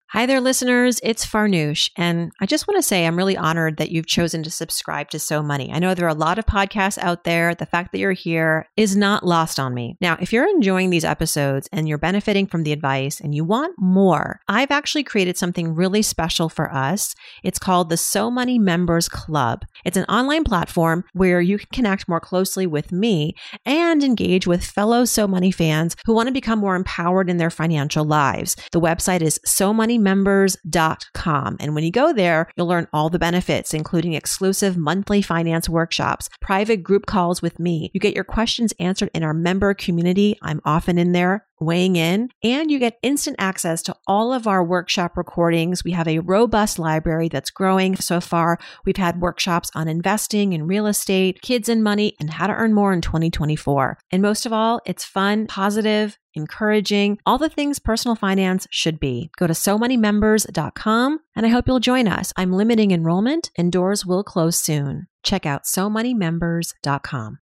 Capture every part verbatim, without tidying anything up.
Hi there, listeners. It's Farnoosh, and I just want to say I'm really honored that you've chosen to subscribe to So Money. I know there are a lot of podcasts out there. The fact that you're here is not lost on me. Now, if you're enjoying these episodes and you're benefiting from the advice and you want more, I've actually created something really special for us. It's called the So Money Members Club. It's an online platform where you can connect more closely with me and engage with fellow So Money fans who want to become more empowered in their financial lives. The website is so money members dot com. And when you go there, you'll learn all the benefits, including exclusive monthly finance workshops, private group calls with me. You get your questions answered in our member community. I'm often in there weighing in, and you get instant access to all of our workshop recordings. We have a robust library that's growing. So far, we've had workshops on investing in real estate, kids and money, and how to earn more in twenty twenty-four. And most of all, it's fun, positive, encouraging, all the things personal finance should be. Go to so money members dot com, and I hope you'll join us. I'm limiting enrollment, and doors will close soon. Check out so money members dot com.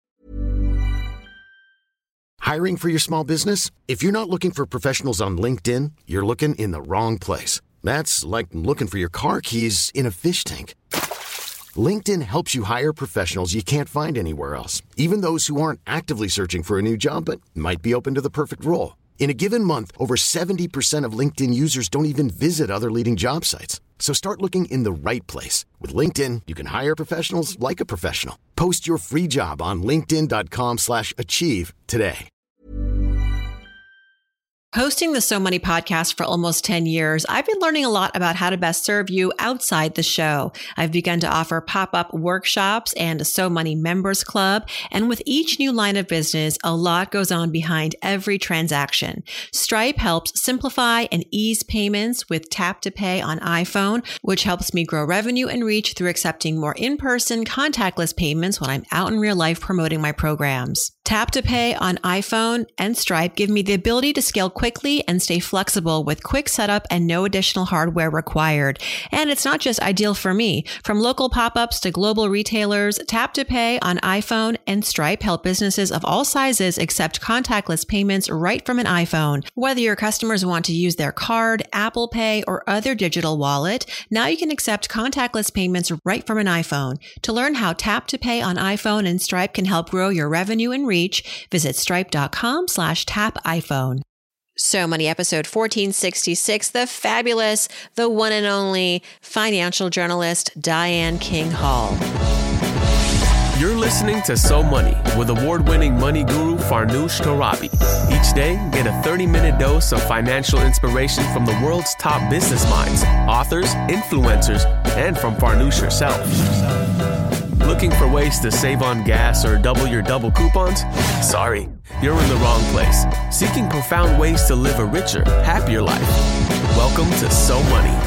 Hiring for your small business? If you're not looking for professionals on LinkedIn, you're looking in the wrong place. That's like looking for your car keys in a fish tank. LinkedIn helps you hire professionals you can't find anywhere else, even those who aren't actively searching for a new job but might be open to the perfect role. In a given month, over seventy percent of LinkedIn users don't even visit other leading job sites. So start looking in the right place. With LinkedIn, you can hire professionals like a professional. Post your free job on linkedin dot com slash achieve today. Hosting the So Money podcast for almost ten years, I've been learning a lot about how to best serve you outside the show. I've begun to offer pop-up workshops and a So Money Members Club. And with each new line of business, a lot goes on behind every transaction. Stripe helps simplify and ease payments with Tap to Pay on iPhone, which helps me grow revenue and reach through accepting more in-person contactless payments when I'm out in real life promoting my programs. Tap to Pay on iPhone and Stripe give me the ability to scale quickly and stay flexible with quick setup and no additional hardware required. And it's not just ideal for me. From local pop-ups to global retailers, Tap to Pay on iPhone and Stripe help businesses of all sizes accept contactless payments right from an iPhone. Whether your customers want to use their card, Apple Pay, or other digital wallet, now you can accept contactless payments right from an iPhone. To learn how Tap to Pay on iPhone and Stripe can help grow your revenue and reach, visit stripe dot com slash tap iPhone. So Money episode fourteen sixty-six, the fabulous, the one and only financial journalist, Diane King Hall. You're listening to So Money with award-winning money guru Farnoosh Torabi. Each day, get a thirty-minute dose of financial inspiration from the world's top business minds, authors, influencers, and from Farnoosh herself. Looking for ways to save on gas or double your double coupons? Sorry, you're in the wrong place. Seeking profound ways to live a richer, happier life. Welcome to So Money.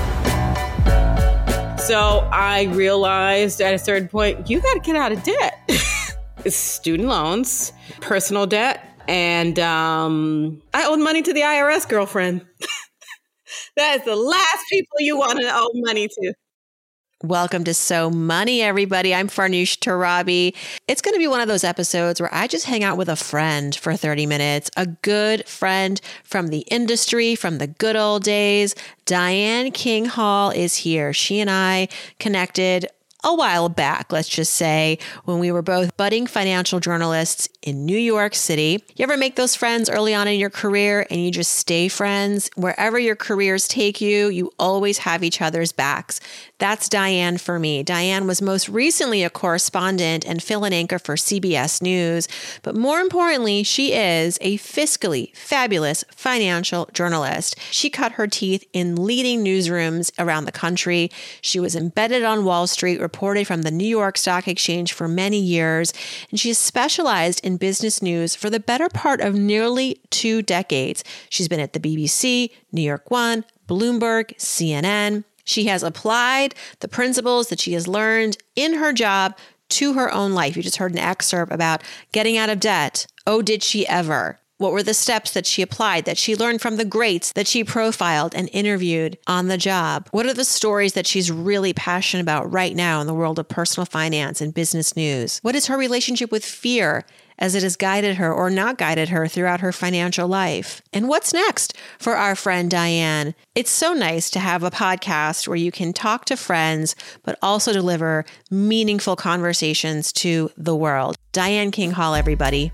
So I realized at a certain point, you got to get out of debt. It's student loans, personal debt, and um, I owed money to the I R S, girlfriend. That is the last people you want to owe money to. Welcome to So Money, everybody. I'm Farnoosh Torabi. It's going to be one of those episodes where I just hang out with a friend for thirty minutes, a good friend from the industry, from the good old days. Diane King Hall is here. She and I connected a while back, let's just say, when we were both budding financial journalists in New York City. You ever make those friends early on in your career and you just stay friends? Wherever your careers take you, you always have each other's backs. That's Diane for me. Diane was most recently a correspondent and fill-in anchor for C B S News, but more importantly, she is a fiscally fabulous financial journalist. She cut her teeth in leading newsrooms around the country. She was embedded on Wall Street, reported from the New York Stock Exchange for many years, and she has specialized in business news for the better part of nearly two decades. She's been at the B B C, New York One, Bloomberg, C N N. She has applied the principles that she has learned in her job to her own life. You just heard an excerpt about getting out of debt. Oh, did she ever? What were the steps that she applied, that she learned from the greats that she profiled and interviewed on the job? What are the stories that she's really passionate about right now in the world of personal finance and business news? What is her relationship with fear as it has guided her or not guided her throughout her financial life. And what's next for our friend Diane? It's so nice to have a podcast where you can talk to friends, but also deliver meaningful conversations to the world. Diane King Hall, everybody.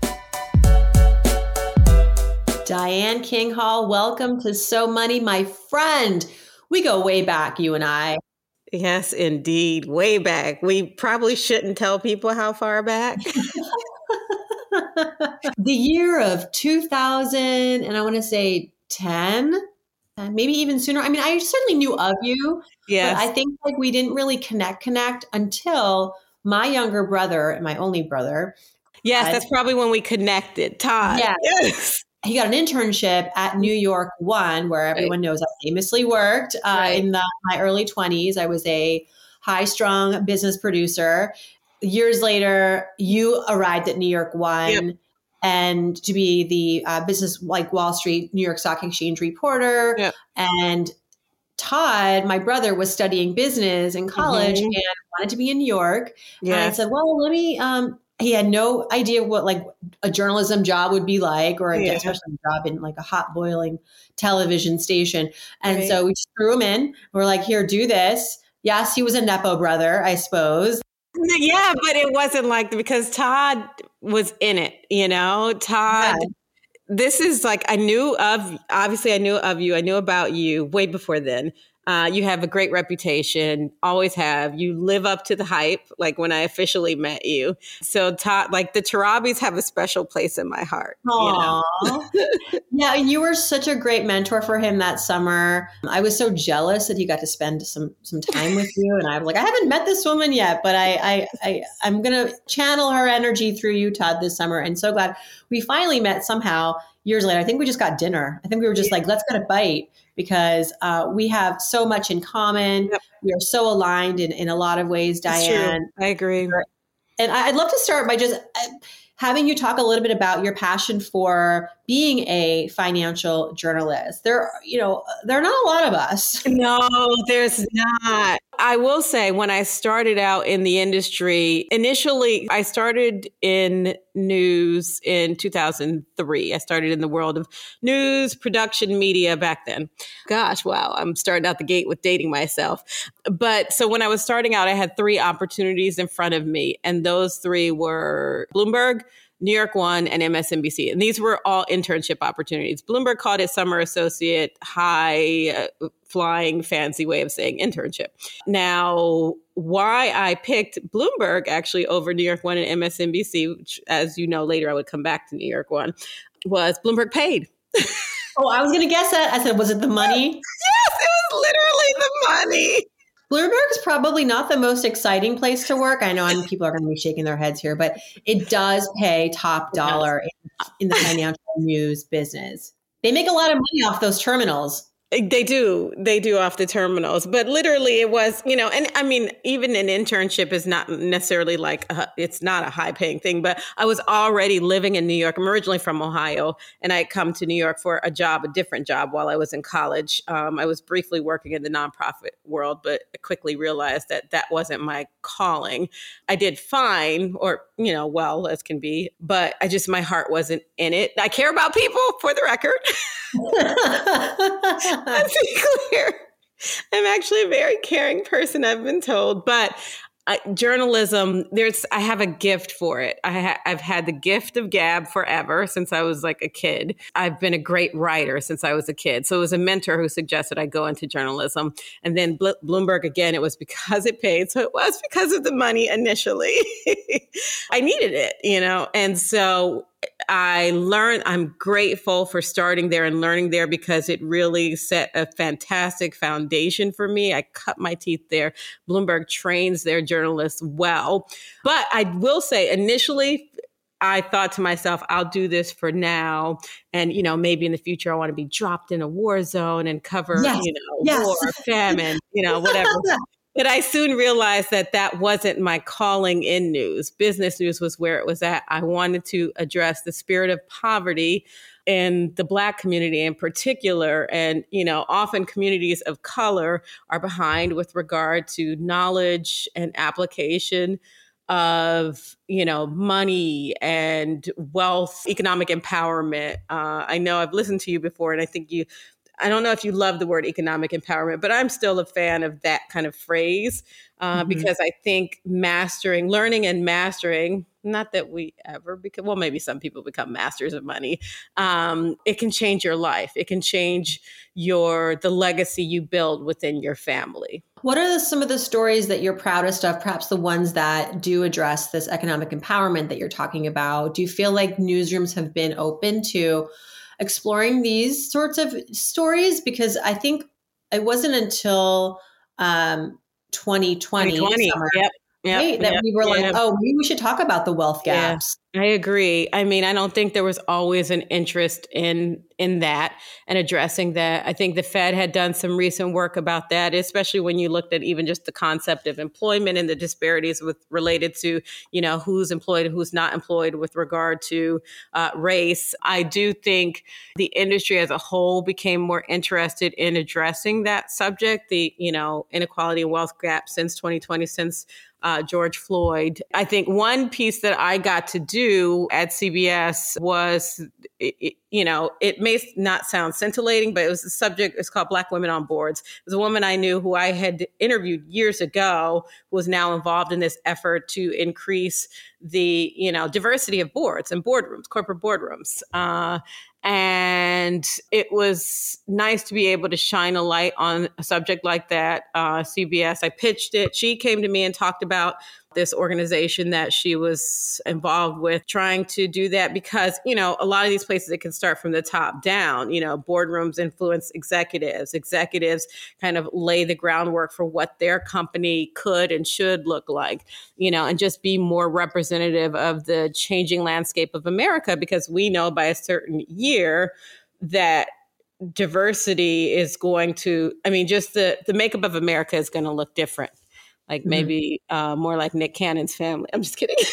Diane King Hall, welcome to So Money, my friend. We go way back, you and I. Yes, indeed. Way back. We probably shouldn't tell people how far back. The year of two thousand, and I want to say ten, maybe even sooner. I mean, I certainly knew of you, yes. But I think like we didn't really connect, connect until my younger brother and my only brother. Yes, uh, that's probably when we connected. Todd. Yeah. Yes. He got an internship at New York One, where everyone right. knows I famously worked uh, right. in the, my early twenties. I was a high-strung business producer. Years later, you arrived at New York One yep. and to be the uh, business like Wall Street, New York Stock Exchange reporter. Yep. And Todd, my brother, was studying business in college mm-hmm. and wanted to be in New York. Yes. And I said, well, let me... Um, he had no idea what like a journalism job would be like, or yeah. especially a job in like a hot boiling television station. And right. so we just threw him in. We're like, here, do this. Yes, he was a Nepo brother, I suppose. Yeah, but it wasn't like, because Todd was in it, you know, Todd. Yeah. This is like, I knew of, obviously I knew of you. I knew about you way before then. Uh, you have a great reputation, always have. You live up to the hype, like when I officially met you. So, Todd, like the Tarabis have a special place in my heart. Aww. You know? Yeah, and you were such a great mentor for him that summer. I was so jealous that he got to spend some some time with you. And I was like, I haven't met this woman yet, but I, I, I, I'm going to channel her energy through you, Todd, this summer. And so glad we finally met somehow years later. I think we just got dinner. I think we were just like, let's get a bite. Because uh, we have so much in common. Yep. We are so aligned in, in a lot of ways, Diane. I agree. And I'd love to start by just having you talk a little bit about your passion for being a financial journalist. There, you know, there are not a lot of us. No, there's not. I will say when I started out in the industry, initially I started in news in two thousand three. I started in the world of news, production, media back then. Gosh, wow. I'm starting out the gate with dating myself. But so when I was starting out, I had three opportunities in front of me. And those three were Bloomberg, New York One, and M S N B C. And these were all internship opportunities. Bloomberg called it summer associate, high uh, flying, fancy way of saying internship. Now, why I picked Bloomberg actually over New York One and M S N B C, which, as you know, later I would come back to New York One, was Bloomberg paid. Oh, I was going to guess that. I said, was it the money? Yes, it was literally the money. Bloomberg is probably not the most exciting place to work. I know I'm, people are going to be shaking their heads here, but it does pay top dollar in, in the financial news business. They make a lot of money off those terminals. They do. They do off the terminals. But literally it was, you know, and I mean, even an internship is not necessarily like, a, it's not a high paying thing, but I was already living in New York. I'm originally from Ohio, and I had come to New York for a job, a different job while I was in college. Um, I was briefly working in the nonprofit world, but I quickly realized that that wasn't my calling. I did fine, or, you know, well as can be, but I just, my heart wasn't in it. I care about people, for the record. Let's be clear. I'm actually a very caring person, I've been told, but uh, journalism, there's, I have a gift for it. I ha- I've had the gift of gab forever since I was like a kid. I've been a great writer since I was a kid. So it was a mentor who suggested I go into journalism. And then Bl- Bloomberg, again, it was because it paid. So it was because of the money initially. I needed it, you know? And so I learned, I'm grateful for starting there and learning there because it really set a fantastic foundation for me. I cut my teeth there. Bloomberg trains their journalists well. But I will say initially, I thought to myself, I'll do this for now. And, you know, maybe in the future, I want to be dropped in a war zone and cover, yes. you know, yes. war, famine, you know, whatever. But I soon realized that that wasn't my calling in news. Business news was where it was at. I wanted to address the spirit of poverty in the Black community in particular. And, you know, often communities of color are behind with regard to knowledge and application of, you know, money and wealth, economic empowerment. Uh, I know I've listened to you before, and I think you, I don't know if you love the word economic empowerment, but I'm still a fan of that kind of phrase uh, mm-hmm. because I think mastering, learning and mastering, not that we ever become, well, maybe some people become masters of money. Um, it can change your life. It can change your, the legacy you build within your family. What are the, some of the stories that you're proudest of, perhaps the ones that do address this economic empowerment that you're talking about? Do you feel like newsrooms have been open to exploring these sorts of stories? Because I think it wasn't until um, twenty twenty, twenty twenty summer, yep. Yep, right, that yep, we were like, yep. oh, maybe we should talk about the wealth gaps. Yeah, I agree. I mean, I don't think there was always an interest in in that and addressing that. I think the Fed had done some recent work about that, especially when you looked at even just the concept of employment and the disparities with related to, you know, who's employed and who's not employed with regard to uh, race. I do think the industry as a whole became more interested in addressing that subject, the, you know, inequality and wealth gap since twenty twenty, since Uh, George Floyd. I think one piece that I got to do at C B S was, it, it, you know, it may not sound scintillating, but it was a subject, it's called Black Women on Boards. It was a woman I knew who I had interviewed years ago, who was now involved in this effort to increase the, you know, diversity of boards and boardrooms, corporate boardrooms. Uh, And it was nice to be able to shine a light on a subject like that. Uh, C B S, I pitched it. She came to me and talked about this organization that she was involved with, trying to do that because, you know, a lot of these places, it can start from the top down. You know, boardrooms influence executives. Executives kind of lay the groundwork for what their company could and should look like, you know, and just be more representative of the changing landscape of America, because we know by a certain year that diversity is going to, I mean, just the, the makeup of America is going to look different. Like maybe uh, more like Nick Cannon's family. I'm just kidding.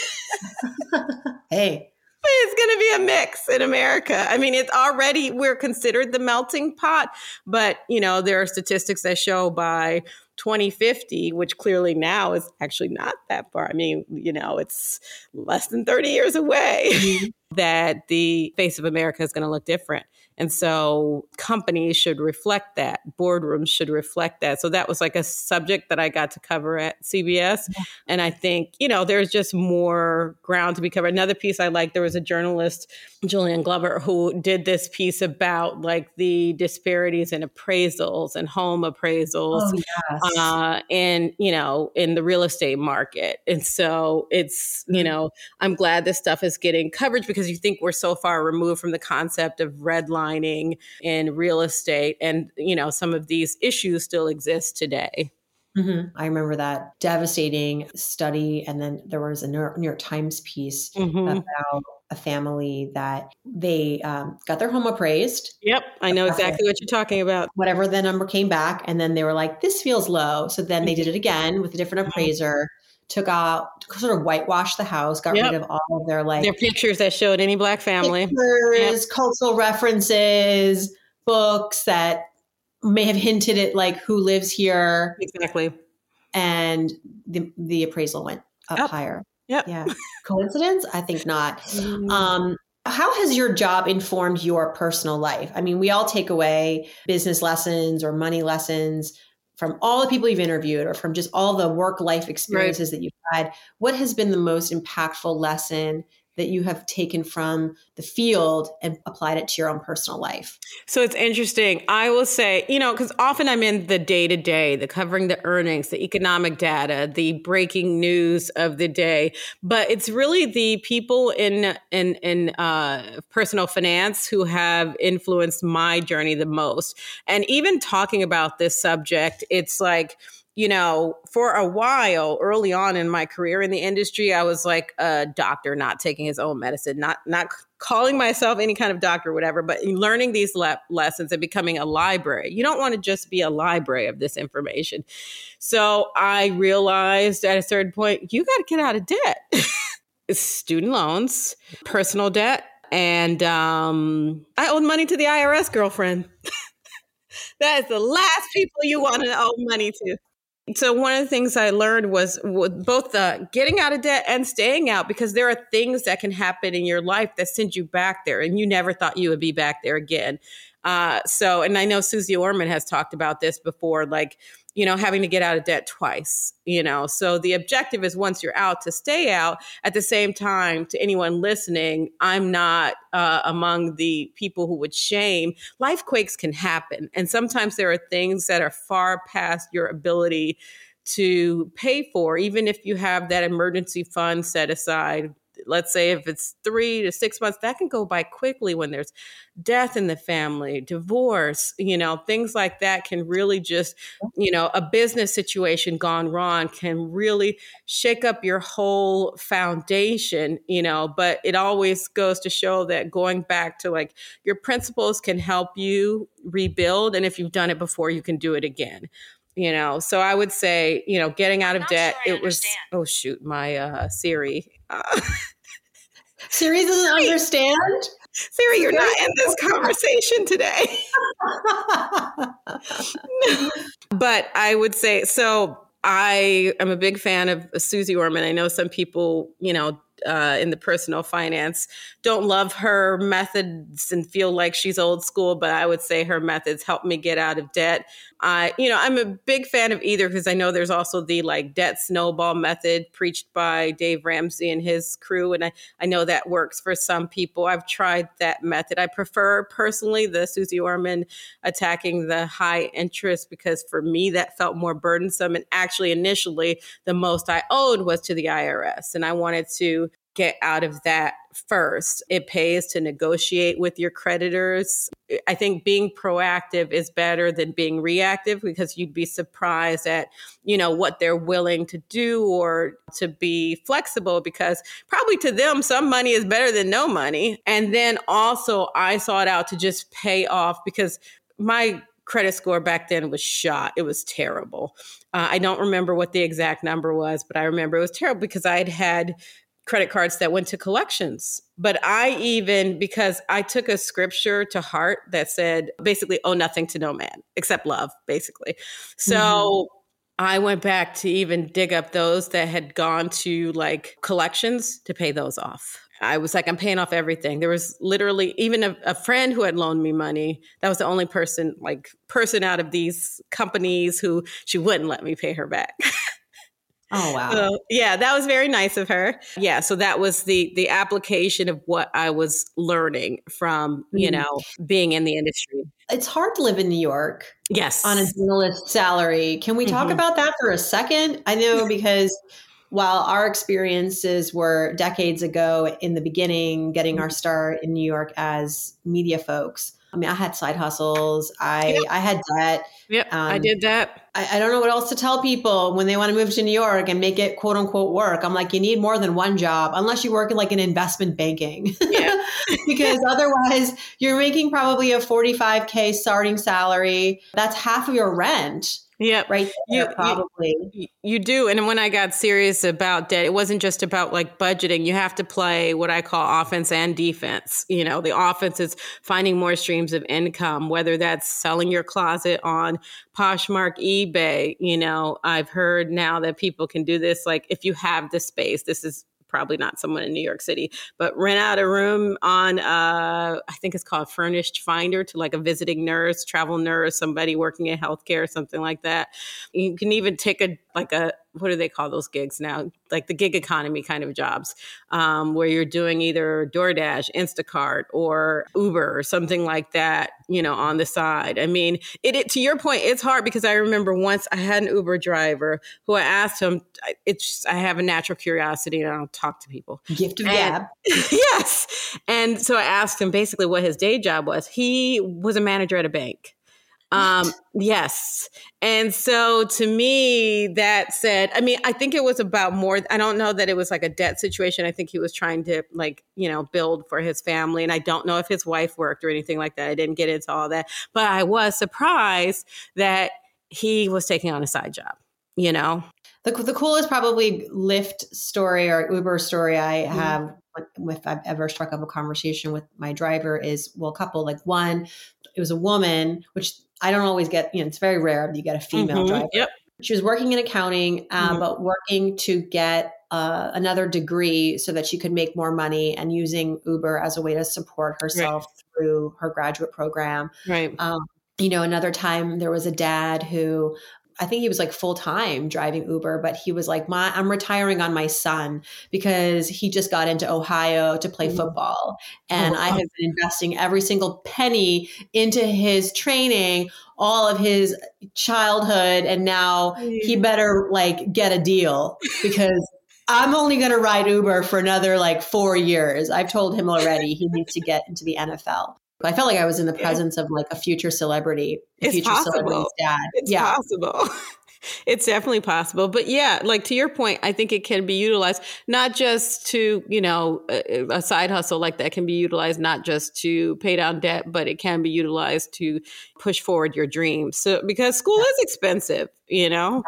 Hey. It's going to be a mix in America. I mean, it's already, we're considered the melting pot, but, you know, there are statistics that show by twenty fifty, which clearly now is actually not that far. I mean, you know, it's less than thirty years away, mm-hmm. that the face of America is going to look different. And so companies should reflect that. Boardrooms should reflect that. So that was like a subject that I got to cover at C B S. Yeah. And I think, you know, there's just more ground to be covered. Another piece I like, there was a journalist, Julian Glover, who did this piece about like the disparities in appraisals and home appraisals oh, yes. uh, in, you know, in the real estate market. And so it's, you know, I'm glad this stuff is getting coverage, because you think we're so far removed from the concept of redlining in real estate. And, you know, some of these issues still exist today. Mm-hmm. I remember that devastating study. And then there was a New York Times piece mm-hmm. about a family that they um, got their home appraised. Yep. I know exactly what you're talking about. Whatever the number came back. And then they were like, this feels low. So then they did it again with a different appraiser, took out, sort of whitewashed the house, got yep. rid of all of their like their pictures that showed any Black family, pictures, yep. cultural references, books that may have hinted at like who lives here. Exactly. And the the appraisal went up oh. higher. Yep. Yeah. Coincidence? I think not. Mm. Um, how has your job informed your personal life? I mean, we all take away business lessons or money lessons from all the people you've interviewed, or from just all the work life experiences right. that you've had. What has been the most impactful lesson that you have taken from the field and applied it to your own personal life? So it's interesting. I will say, you know, because often I'm in the day to day, the covering the earnings, the economic data, the breaking news of the day. But it's really the people in in in uh, personal finance who have influenced my journey the most. And even talking about this subject, it's like, you know, for a while early on in my career in the industry, I was like a doctor not taking his own medicine, not not calling myself any kind of doctor or whatever, but learning these le- lessons and becoming a library. You don't want to just be a library of this information. So I realized at a certain point, you got to get out of debt. Student loans, personal debt, and um, I owed money to the I R S, girlfriend. That is the last people you want to owe money to. So one of the things I learned was with both the getting out of debt and staying out, because there are things that can happen in your life that send you back there and you never thought you would be back there again. Uh, so, and I know Susie Orman has talked about this before, like, you know, having to get out of debt twice, you know, so the objective is once you're out to stay out. At the same time, to anyone listening, I'm not uh, among the people who would shame. Life quakes can happen. And sometimes there are things that are far past your ability to pay for, even if you have that emergency fund set aside. Let's say if it's three to six months, that can go by quickly when there's death in the family, divorce, you know, things like that can really just, you know, a business situation gone wrong can really shake up your whole foundation, you know, but it always goes to show that going back to like your principles can help you rebuild. And if you've done it before, you can do it again. You know, so I would say, you know, getting out of debt, sure it was, oh, shoot, my uh, Siri. Uh, Siri doesn't Siri. understand? Siri, you're not in this conversation today. But I would say, so I am a big fan of Susie Orman. I know some people, you know, uh, in the personal finance don't love her methods and feel like she's old school, but I would say her methods help me get out of debt. I, you know, I'm a big fan of either because I know there's also the like debt snowball method preached by Dave Ramsey and his crew. And I, I know that works for some people. I've tried that method. I prefer personally the Susie Orman attacking the high interest because for me, that felt more burdensome. And actually, initially, the most I owed was to the I R S. And I wanted to get out of that first. It pays to negotiate with your creditors. I think being proactive is better than being reactive because you'd be surprised at, you know, what they're willing to do or to be flexible because probably to them, some money is better than no money. And then also I sought out to just pay off because my credit score back then was shot. It was terrible. Uh, I don't remember what the exact number was, but I remember it was terrible because I'd had credit cards that went to collections. But I even, because I took a scripture to heart that said, basically, owe nothing to no man except love, basically. So mm-hmm. I went back to even dig up those that had gone to like collections to pay those off. I was like, I'm paying off everything. There was literally even a, a friend who had loaned me money. That was the only person, like person out of these companies who she wouldn't let me pay her back. Oh, wow. So, yeah, that was very nice of her. Yeah. So that was the the application of what I was learning from, you mm. know, being in the industry. It's hard to live in New York. Yes. On a journalist salary. Can we talk mm-hmm. about that for a second? I know because while our experiences were decades ago in the beginning, getting our start in New York as media folks, I mean, I had side hustles. I, yep. I had debt. Yep, um, I did that. I, I don't know what else to tell people when they want to move to New York and make it quote unquote work. I'm like, you need more than one job unless you work in like an investment banking. Yeah. Because otherwise you're making probably a forty-five K starting salary. That's half of your rent. Yeah, right there, you, probably. You, you do. And when I got serious about debt, it wasn't just about like budgeting. You have to play what I call offense and defense. You know, the offense is finding more streams of income, whether that's selling your closet on Poshmark, eBay. You know, I've heard now that people can do this. Like if you have the space, this is probably not someone in New York City, but rent out a room on, uh, I think it's called Furnished Finder to like a visiting nurse, travel nurse, somebody working in healthcare, something like that. You can even take a, like a, what do they call those gigs now? Like the gig economy kind of jobs, um, where you're doing either DoorDash, Instacart, or Uber or something like that, you know, on the side. I mean, it, it to your point, it's hard because I remember once I had an Uber driver who I asked him, it's just, I have a natural curiosity and I don't talk to people. Gift of and, gab. Yes. And so I asked him basically what his day job was. He was a manager at a bank. Um, yes. And so to me, that said, I mean, I think it was about more, I don't know that it was like a debt situation. I think he was trying to like, you know, build for his family. And I don't know if his wife worked or anything like that. I didn't get into all that, but I was surprised that he was taking on a side job, you know? The, the coolest probably Lyft story or Uber story I have mm-hmm. if I've ever struck up a conversation with my driver is, well, a couple, like one, it was a woman, which I don't always get, you know, it's very rare that you get a female mm-hmm. driver. Yep. She was working in accounting, uh, mm-hmm. but working to get uh, another degree so that she could make more money, and using Uber as a way to support herself right. through her graduate program. Right. Um, you know, another time there was a dad who, I think he was like full time driving Uber, but he was like, "My, I'm retiring on my son because he just got into Ohio to play football. And oh, wow. I have been investing every single penny into his training, all of his childhood. And now he better like get a deal because I'm only going to ride Uber for another like four years. I've told him already he needs to get into the N F L." I felt like I was in the presence yeah. of like a future celebrity, a it's future possible. celebrity's dad. It's yeah. possible. It's definitely possible. But yeah, like to your point, I think it can be utilized not just to, you know, a, a side hustle like that can be utilized not just to pay down debt, but it can be utilized to push forward your dreams. So because school is expensive, you know.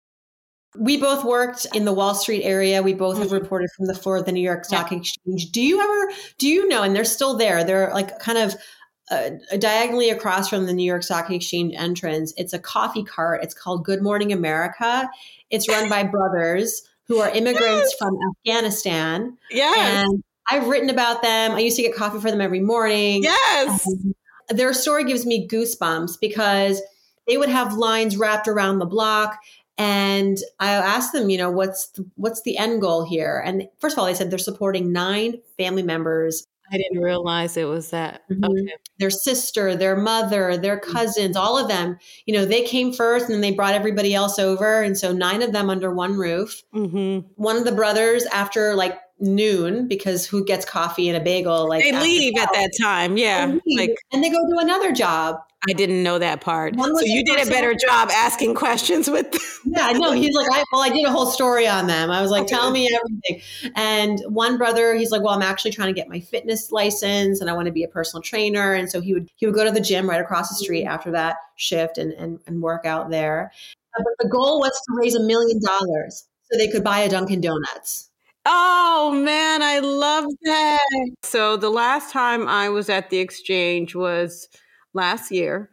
We both worked in the Wall Street area. We both have reported from the floor of the New York Stock yeah. Exchange. Do you ever, do you know, and they're still there, they're like kind of uh, diagonally across from the New York Stock Exchange entrance. It's a coffee cart. It's called Good Morning America. It's run by brothers who are immigrants yes. from Afghanistan. Yes. And I've written about them. I used to get coffee for them every morning. Yes. And their story gives me goosebumps because they would have lines wrapped around the block. And I asked them, you know, what's the, what's the end goal here? And first of all, they said they're supporting nine family members. I didn't realize it was that. Mm-hmm. Okay. Their sister, their mother, their cousins, all of them, you know, they came first and then they brought everybody else over. And so nine of them under one roof. Mm-hmm. One of the brothers after like noon, because who gets coffee and a bagel? Like they leave at that time. Yeah. Like, and they go do another job. I didn't know that part. So you did a better job asking questions with them. Yeah, no, he's like, I, well, I did a whole story on them. I was like, okay. Tell me everything. And one brother, he's like, well, I'm actually trying to get my fitness license and I want to be a personal trainer. And so he would he would go to the gym right across the street after that shift and, and, and work out there. But the goal was to raise a million dollars so they could buy a Dunkin' Donuts. Oh, man, I love that. So the last time I was at the exchange was last year.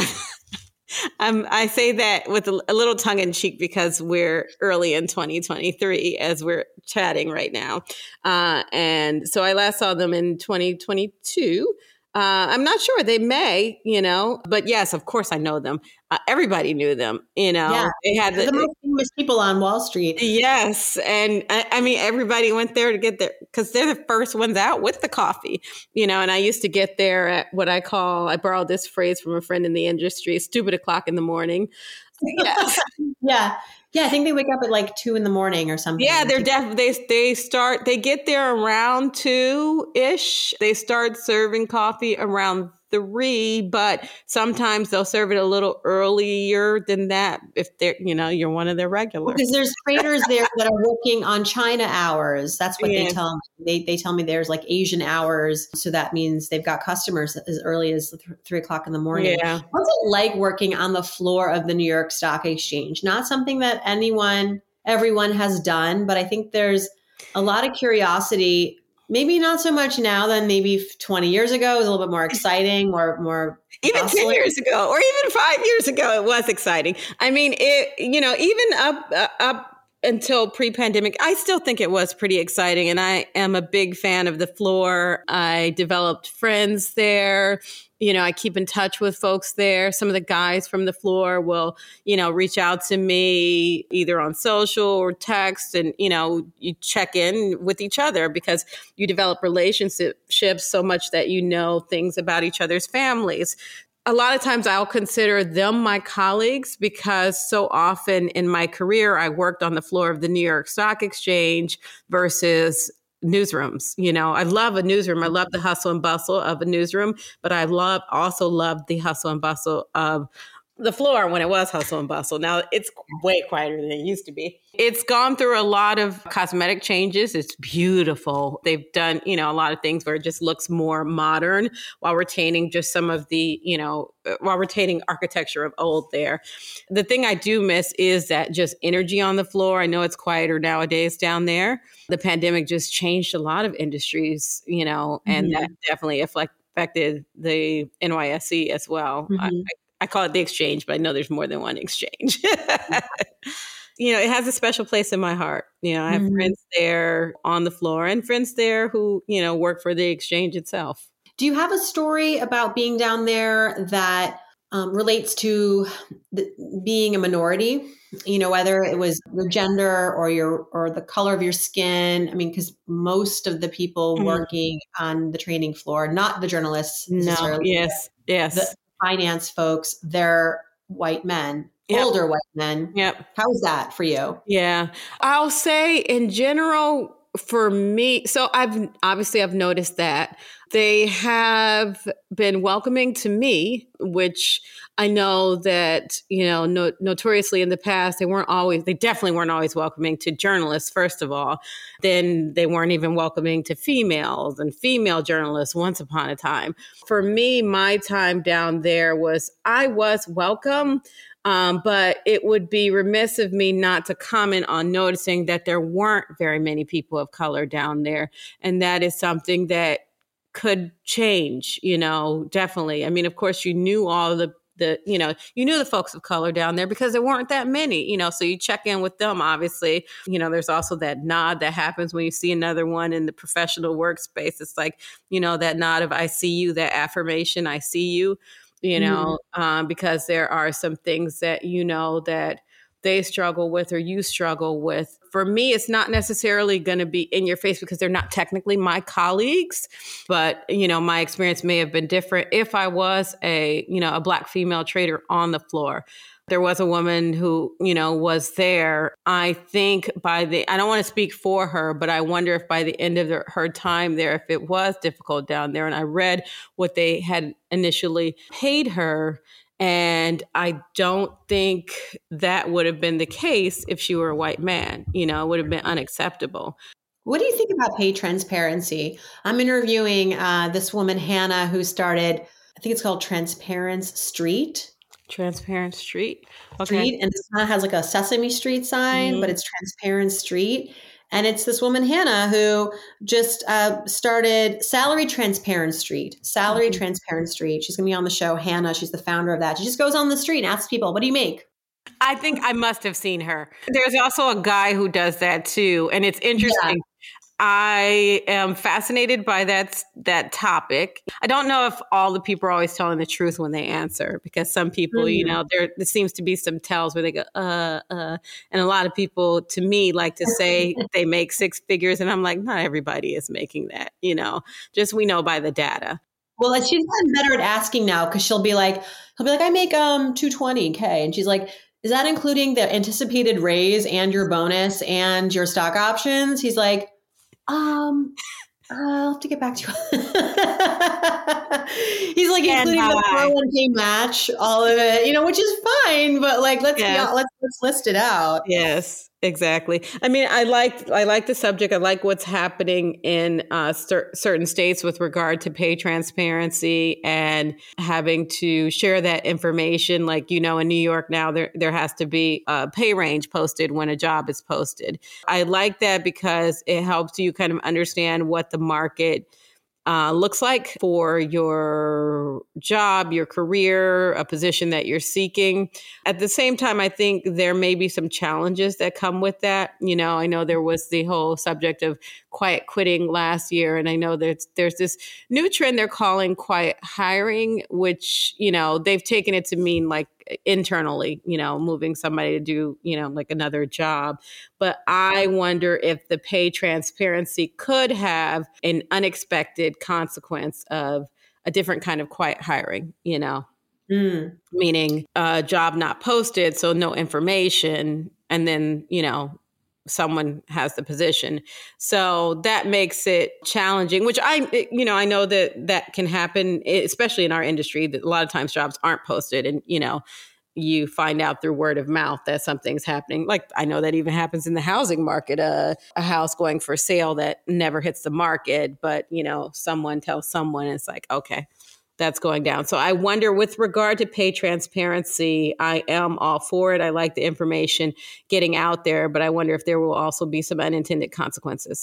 um, I say that with a, a little tongue in cheek because we're early in twenty twenty-three as we're chatting right now. Uh, and so I last saw them in twenty twenty-two. Uh, I'm not sure. They may, you know, but yes, of course I know them. Uh, everybody knew them, you know. Yeah. They had the, the most famous people on Wall Street. Yes. And I, I mean, everybody went there to get there because they're the first ones out with the coffee, you know, and I used to get there at what I call, I borrowed this phrase from a friend in the industry, stupid o'clock in the morning. Yes. yeah. Yeah, I think they wake up at like two in the morning or something. Yeah, they're definitely, they, they start, they get there around two-ish. They start serving coffee around three, but sometimes they'll serve it a little earlier than that if they're, you know, you're one of their regulars. Because there's traders there that are working on China hours. That's what yeah. they tell me. They, they tell me there's like Asian hours. So that means they've got customers as early as th- three o'clock in the morning. Yeah. What's it like working on the floor of the New York Stock Exchange? Not something that anyone, everyone has done, but I think there's a lot of curiosity. Maybe not so much now than maybe twenty years ago. It was a little bit more exciting, more, more. Even bustling. ten years ago or even five years ago, it was exciting. I mean, it, you know, even up, uh, up until pre-pandemic, I still think it was pretty exciting. And I am a big fan of the floor. I developed friends there. You know, I keep in touch with folks there. Some of the guys from the floor will, you know, reach out to me either on social or text and, you know, you check in with each other because you develop relationships so much that you know things about each other's families. A lot of times I'll consider them my colleagues because so often in my career, I worked on the floor of the New York Stock Exchange versus newsrooms. You know, I love a newsroom. I love the hustle and bustle of a newsroom, but I love also love the hustle and bustle of the floor when it was hustle and bustle. Now it's way quieter than it used to be. It's gone through a lot of cosmetic changes. It's beautiful. They've done, you know, a lot of things where it just looks more modern while retaining just some of the, you know, while retaining architecture of old there. The thing I do miss is that just energy on the floor. I know it's quieter nowadays down there. The pandemic just changed a lot of industries, you know, and mm-hmm. that definitely affect, affected the N Y S E as well. Mm-hmm. I, I call it the Exchange, but I know there's more than one Exchange. You know, it has a special place in my heart. You know, I have mm-hmm. friends there on the floor and friends there who, you know, work for the Exchange itself. Do you have a story about being down there that um, relates to the, being a minority? You know, whether it was your gender or your or the color of your skin. I mean, because most of the people mm-hmm. working on the training floor, not the journalists, no, yes, yes, the finance folks, they're white men. Yep. Older white men. Yep. How is that for you? Yeah. I'll say in general, for me, so I've obviously I've noticed that they have been welcoming to me, which I know that, you know, no, notoriously in the past, they weren't always, they definitely weren't always welcoming to journalists, first of all. Then they weren't even welcoming to females and female journalists once upon a time. For me, my time down there was, I was welcome. Um, but it would be remiss of me not to comment on noticing that there weren't very many people of color down there. And that is something that could change, you know, definitely. I mean, of course, you knew all the, the, you know, you knew the folks of color down there because there weren't that many, you know, so you check in with them, obviously. You know, there's also that nod that happens when you see another one in the professional workspace. It's like, you know, that nod of I see you, that affirmation, I see you. You know, mm-hmm. um, because there are some things that, you know, that they struggle with or you struggle with. For me, it's not necessarily going to be in your face because they're not technically my colleagues. But, you know, my experience may have been different if I was a, you know, a Black female trader on the floor. There was a woman who, you know, was there. I think by the, I don't want to speak for her, but I wonder if by the end of the, her time there, if it was difficult down there. And I read what they had initially paid her. And I don't think that would have been the case if she were a white man. You know, it would have been unacceptable. What do you think about pay transparency? I'm interviewing uh, this woman, Hannah, who started, I think it's called Transparence Street. Transparent Street. Okay. Street, and it kind of has like a Sesame Street sign, mm-hmm. but it's Transparent Street. And it's this woman, Hannah, who just uh, started Salary Transparent Street. Salary mm-hmm. Transparent Street. She's going to be on the show, Hannah. She's the founder of that. She just goes on the street and asks people, what do you make? I think I must have seen her. There's also a guy who does that too. And it's interesting. Yeah. I am fascinated by that, that topic. I don't know if all the people are always telling the truth when they answer, because some people, mm-hmm. you know, there, there seems to be some tells where they go, uh, uh, and a lot of people, to me, like to say they make six figures. And I'm like, not everybody is making that, you know, just we know by the data. Well, she's gotten better at asking now because she'll be like, he'll be like, I make um two hundred twenty K. And she's like, is that including the anticipated raise and your bonus and your stock options? He's like, Um, I'll have to get back to you. He's like and including the four oh one k match, all of it, you know, which is fine, but like let's yes. be, let's let's list it out. Yes, exactly. I mean, I like I like the subject. I like what's happening in uh, cer- certain states with regard to pay transparency and having to share that information. Like, you know, in New York now, there there has to be a pay range posted when a job is posted. I like that because it helps you kind of understand what the market Uh, looks like for your job, your career, a position that you're seeking. At the same time, I think there may be some challenges that come with that. You know, I know there was the whole subject of quiet quitting last year, and I know there's there's this new trend they're calling quiet hiring, which, you know, they've taken it to mean like internally, you know, moving somebody to do, you know, like another job. But I wonder if the pay transparency could have an unexpected consequence of a different kind of quiet hiring, you know, mm. meaning a job not posted, so no information, and then, you know, someone has the position. So that makes it challenging, which I, you know, I know that that can happen, especially in our industry, that a lot of times jobs aren't posted and, you know, you find out through word of mouth that something's happening. Like I know that even happens in the housing market, uh, a house going for sale that never hits the market, but, you know, someone tells someone, and it's like, okay, that's going down. So I wonder, with regard to pay transparency, I am all for it. I like the information getting out there, but I wonder if there will also be some unintended consequences.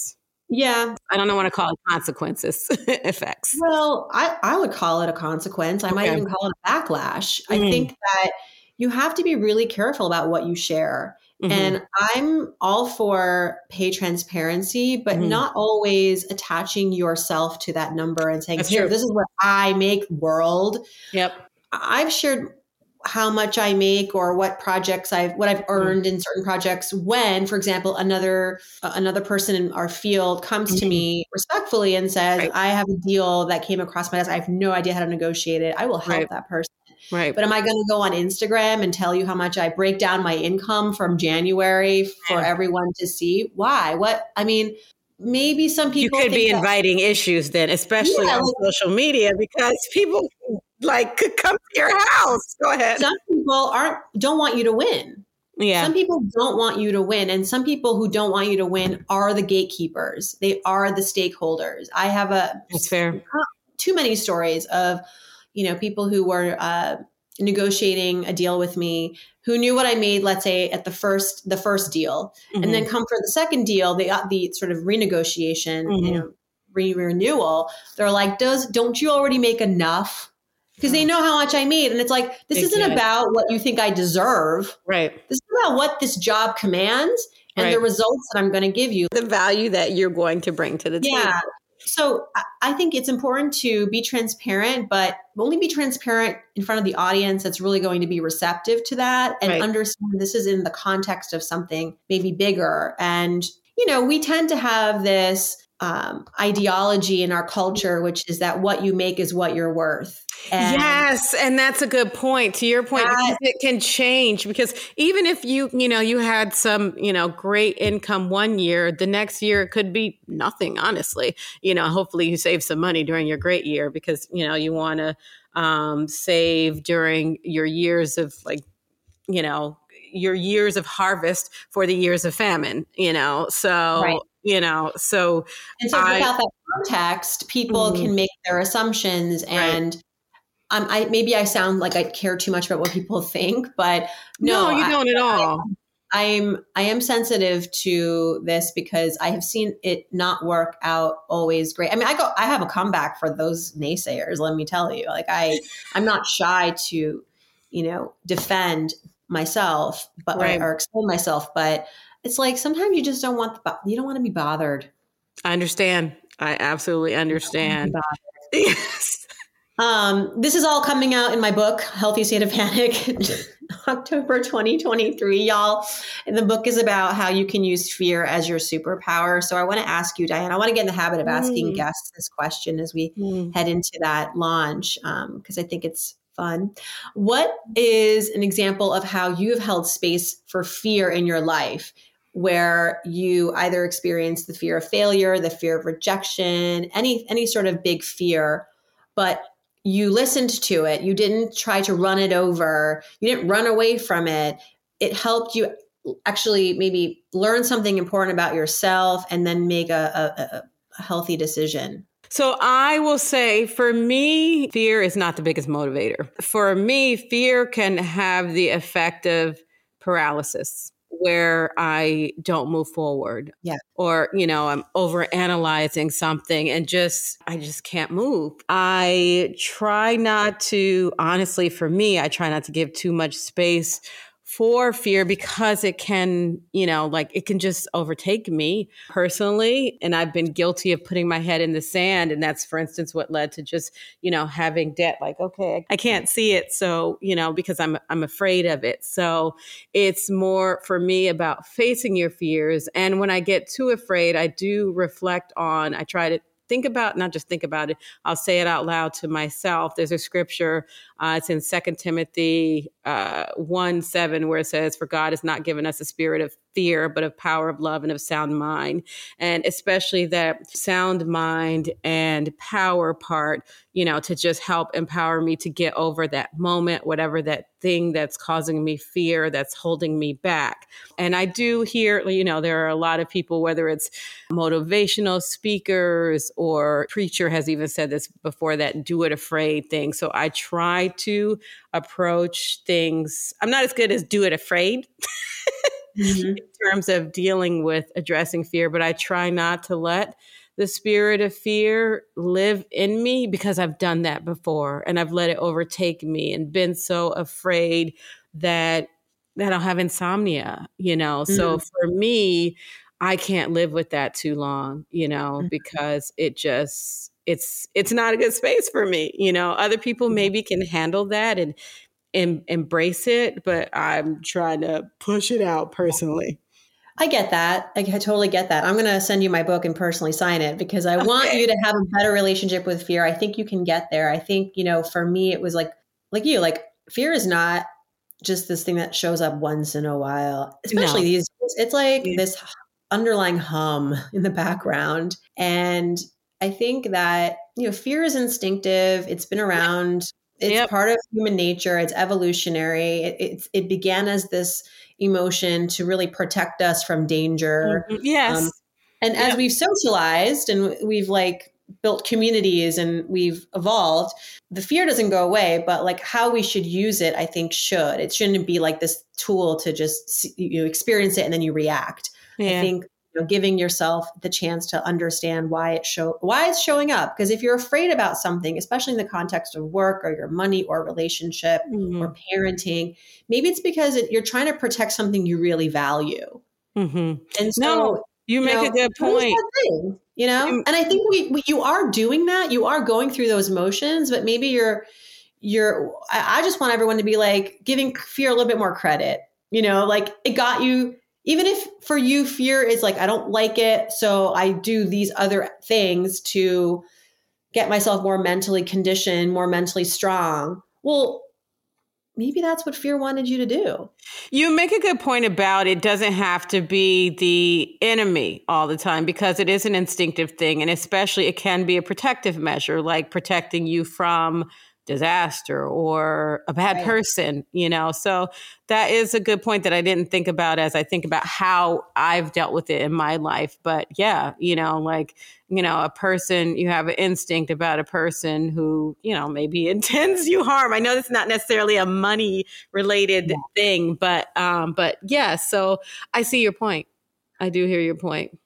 Yeah. I don't want to call it consequences, effects. Well, I, I would call it a consequence. I okay. might even call it a backlash. Mm. I think that you have to be really careful about what you share. Mm-hmm. And I'm all for pay transparency, but mm-hmm. not always attaching yourself to that number and saying, here, this is what I make, world. Yep. I've shared how much I make or what projects I've, what I've earned mm-hmm. in certain projects when, for example, another, uh, another person in our field comes mm-hmm. to me respectfully and says, right. I have a deal that came across my desk. I have no idea how to negotiate it. I will help right. that person. Right. But am I going to go on Instagram and tell you how much I break down my income from January for yeah. everyone to see? Why? What? I mean, maybe some people you could be that, inviting issues then, especially yeah, on like, social media, because people like could come to your house. Go ahead. Some people aren't don't want you to win. Yeah. Some people don't want you to win, and some people who don't want you to win are the gatekeepers. They are the stakeholders. I have a That's fair. Too many stories of, you know, people who were uh, negotiating a deal with me who knew what I made, let's say at the first, the first deal, mm-hmm. and then come for the second deal, they got the sort of renegotiation, mm-hmm. you know, re- renewal. They're like, does, don't you already make enough? Because they know how much I made. And it's like, this exactly. isn't about what you think I deserve. Right. This is about what this job commands and right. the results that I'm going to give you. The value that you're going to bring to the table. Yeah. So I think it's important to be transparent, but only be transparent in front of the audience that's really going to be receptive to that and right. understand this is in the context of something maybe bigger. And, you know, we tend to have this um, ideology in our culture, which is that what you make is what you're worth. And yes. And that's a good point. To your point, that, because it can change, because even if you, you know, you had some, you know, great income one year, the next year it could be nothing, honestly. You know, hopefully you save some money during your great year because, you know, you want to um, save during your years of like, you know, your years of harvest for the years of famine, you know, so, right. you know, so. And so I, without that context, people mm-hmm. can make their assumptions and right. Um, I maybe I sound like I care too much about what people think, but no, no you don't I, at all. I, I'm I am sensitive to this because I have seen it not work out always great. I mean, I go I have a comeback for those naysayers. Let me tell you, like I I'm not shy to, you know, defend myself, but right. or, or explain myself. But it's like sometimes you just don't want the, you don't want to be bothered. I understand. I absolutely understand. Yes. Um, this is all coming out in my book, Healthy State of Panic, October twenty twenty-three, y'all. And the book is about how you can use fear as your superpower. So I want to ask you, Diane, I want to get in the habit of asking mm. guests this question as we mm. head into that launch, um, because I think it's fun. What is an example of how you have held space for fear in your life, where you either experience the fear of failure, the fear of rejection, any any sort of big fear, but you listened to it. You didn't try to run it over. You didn't run away from it. It helped you actually maybe learn something important about yourself and then make a, a, a healthy decision. So I will say for me, fear is not the biggest motivator. For me, fear can have the effect of paralysis, where I don't move forward. Yeah. Or, you know, I'm over analyzing something and just, I just can't move. I try not to, honestly, for me, I try not to give too much space for fear because it can, you know, like it can just overtake me personally. And I've been guilty of putting my head in the sand. And that's, for instance, what led to just, you know, having debt. Like, okay, I can't see it. So, you know, because I'm, I'm afraid of it. So it's more for me about facing your fears. And when I get too afraid, I do reflect on, I try to think about, not just think about it, I'll say it out loud to myself. There's a scripture, uh, it's in Second Timothy uh, one seven, where it says, for God has not given us a spirit of fear, but of power, of love, and of sound mind. And especially that sound mind and power part, you know, to just help empower me to get over that moment, whatever that thing that's causing me fear, that's holding me back. And I do hear, you know, there are a lot of people, whether it's motivational speakers or preacher has even said this before, that do it afraid thing. So I try to approach things. I'm not as good as do it afraid. mm-hmm. in terms of dealing with addressing fear. But I try not to let the spirit of fear live in me because I've done that before and I've let it overtake me and been so afraid that that I'll have insomnia, you know? Mm-hmm. So for me, I can't live with that too long, you know, mm-hmm. because it just, it's, it's not a good space for me. You know, other people maybe can handle that and, and embrace it, but I'm trying to push it out personally. I get that. I totally get that. I'm going to send you my book and personally sign it because I okay. want you to have a better relationship with fear. I think you can get there. I think, you know, for me, it was like, like you, like fear is not just this thing that shows up once in a while, especially no. these, it's like yeah. this underlying hum in the background. And I think that, you know, fear is instinctive. It's been around. It's yep. part of human nature. It's evolutionary. It, it, it began as this emotion to really protect us from danger. Mm-hmm. Yes. Um, and yep. as we've socialized and we've like built communities and we've evolved, the fear doesn't go away, but like how we should use it, I think should. It shouldn't be like this tool to just, you know, experience it and then you react. Yeah. I think you know, giving yourself the chance to understand why it show why it's showing up. Because if you're afraid about something, especially in the context of work or your money or relationship mm-hmm. or parenting, maybe it's because it, you're trying to protect something you really value. Mm-hmm. And so, no, you, you make know, a good point. Thing, you know, you, and I think we, we you are doing that. You are going through those motions, but maybe you're you're. I, I just want everyone to be like giving fear a little bit more credit. You know, like it got you. Even if for you, fear is like, I don't like it. So I do these other things to get myself more mentally conditioned, more mentally strong. Well, maybe that's what fear wanted you to do. You make a good point about it doesn't have to be the enemy all the time because it is an instinctive thing. And especially it can be a protective measure, like protecting you from disaster or a bad right. person, you know? So that is a good point that I didn't think about as I think about how I've dealt with it in my life. But yeah, you know, like, you know, a person, you have an instinct about a person who, you know, maybe intends you harm. I know that's not necessarily a money related yeah. thing, but, um, but yeah, so I see your point. I do hear your point.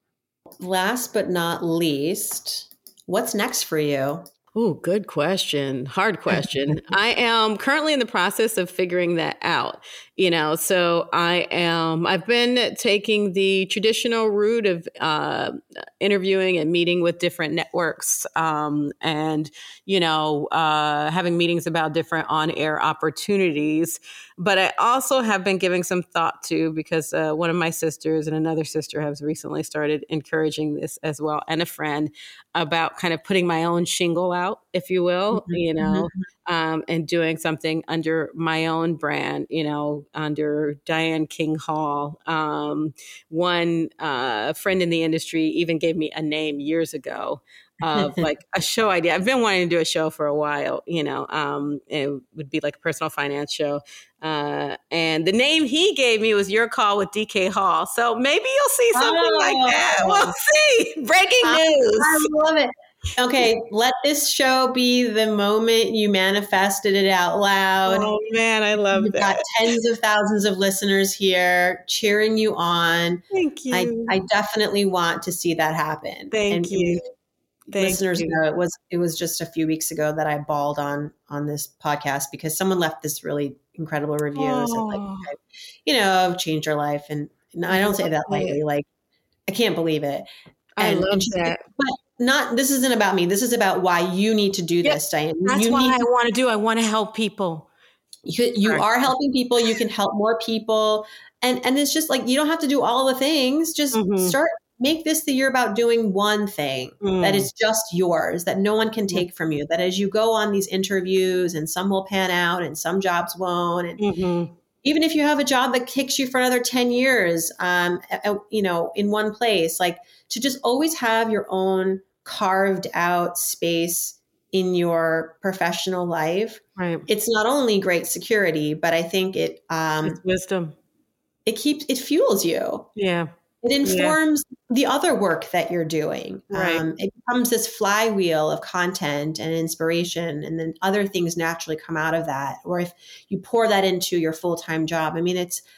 Last but not least, what's next for you? Oh, good question. Hard question. I am currently in the process of figuring that out. You know, so I am, I've been taking the traditional route of uh, interviewing and meeting with different networks um, and, you know, uh, having meetings about different on-air opportunities. But I also have been giving some thought to, because uh, one of my sisters and another sister has recently started encouraging this as well, and a friend, about kind of putting my own shingle out, if you will, mm-hmm. you know, um, and doing something under my own brand, you know, under Diane King Hall. Um, one uh, friend in the industry even gave me a name years ago of like a show idea. I've been wanting to do a show for a while, you know, um, it would be like a personal finance show. Uh, and the name he gave me was Your Call with D K Hall. So maybe you'll see something oh. like that. We'll see. Breaking news. I, I love it. Okay, let this show be the moment you manifested it out loud. Oh man, I love You've that. Got tens of thousands of listeners here cheering you on. Thank you. I, I definitely want to see that happen. Thank and, you. Thank listeners you. know it was it was just a few weeks ago that I bawled on on this podcast because someone left this really incredible review. Oh. Said like, you know, changed your life, and, and I don't say that lightly. Like, I can't believe it. And, I love and that. But not. This isn't about me. This is about why you need to do yep. this, Diane. That's you what need I to- want to do. I want to help people. You, you right. are helping people. You can help more people, and and it's just like you don't have to do all the things. Just mm-hmm. start. Make this the year about doing one thing mm. that is just yours, that no one can take mm. from you, that as you go on these interviews and some will pan out and some jobs won't. And mm-hmm. even if you have a job that kicks you for another ten years, um, you know, in one place, like to just always have your own carved out space in your professional life. Right. It's not only great security, but I think it, um, it's wisdom. It keeps, it fuels you. Yeah. It informs yeah. the other work that you're doing. Right. Um, it becomes this flywheel of content and inspiration, and then other things naturally come out of that. Or if you pour that into your full-time job, I mean, it's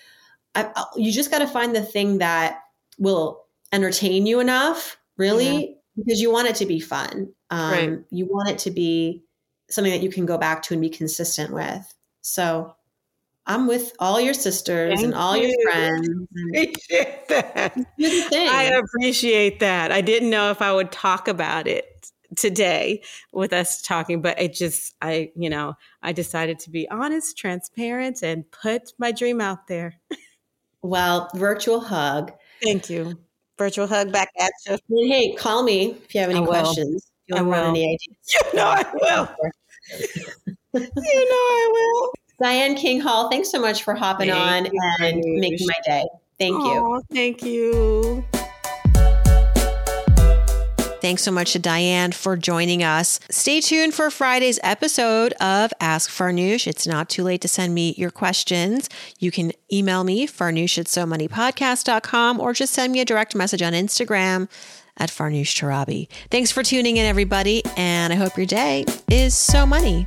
I, I, you just got to find the thing that will entertain you enough, really, yeah. because you want it to be fun. Um, right. You want it to be something that you can go back to and be consistent with. So I'm with all your sisters Thank and all you. your friends. I appreciate that. I appreciate that. I didn't know if I would talk about it today with us talking, but it just, I, you know, I decided to be honest, transparent, and put my dream out there. Well, virtual hug. Thank you. Virtual hug back at you. Hey, call me if you have any I questions. If you I want will. any ideas. You know I will. You know I will. Diane King Hall, thanks so much for hopping thank on you, and Farnoosh. making my day. Thank Aww, you. Thank you. Thanks so much to Diane for joining us. Stay tuned for Friday's episode of Ask Farnoosh. It's not too late to send me your questions. You can email me, farnoosh at so money podcast dot com, or just send me a direct message on Instagram at Farnoosh Torabi. Thanks for tuning in, everybody, and I hope your day is so money.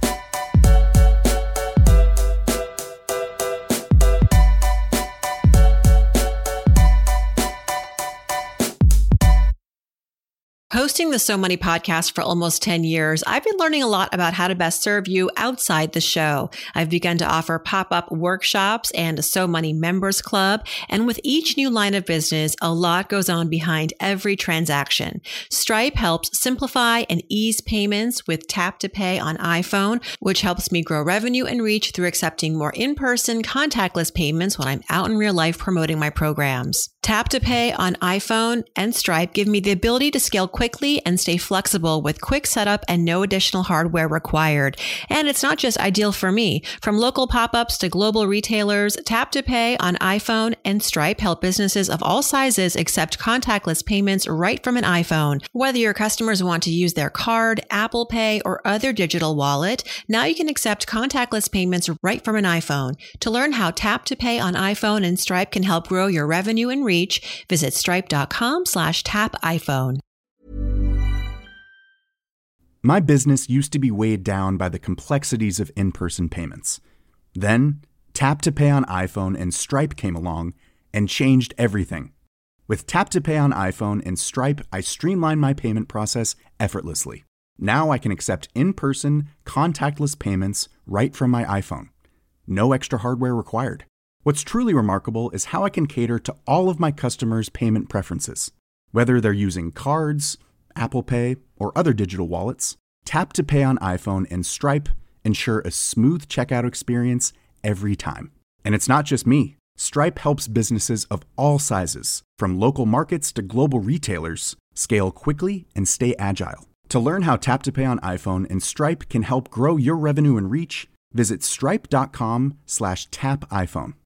Hosting the So Money podcast for almost ten years, I've been learning a lot about how to best serve you outside the show. I've begun to offer pop-up workshops and a So Money members club. And with each new line of business, a lot goes on behind every transaction. Stripe helps simplify and ease payments with Tap to Pay on iPhone, which helps me grow revenue and reach through accepting more in-person contactless payments when I'm out in real life promoting my programs. Tap to Pay on iPhone and Stripe give me the ability to scale quickly and stay flexible with quick setup and no additional hardware required. And it's not just ideal for me. From local pop-ups to global retailers, Tap to Pay on iPhone and Stripe help businesses of all sizes accept contactless payments right from an iPhone. Whether your customers want to use their card, Apple Pay, or other digital wallet, now you can accept contactless payments right from an iPhone. To learn how Tap to Pay on iPhone and Stripe can help grow your revenue and reach, visit stripe.com slash tap iPhone. My business used to be weighed down by the complexities of in-person payments. Then, Tap to Pay on iPhone and Stripe came along and changed everything. With Tap to Pay on iPhone and Stripe, I streamlined my payment process effortlessly. Now I can accept in-person, contactless payments right from my iPhone. No extra hardware required. What's truly remarkable is how I can cater to all of my customers' payment preferences. Whether they're using cards, Apple Pay, or other digital wallets, Tap to Pay on iPhone and Stripe ensure a smooth checkout experience every time. And it's not just me. Stripe helps businesses of all sizes, from local markets to global retailers, scale quickly and stay agile. To learn how Tap to Pay on iPhone and Stripe can help grow your revenue and reach, visit stripe.com slash tap iPhone.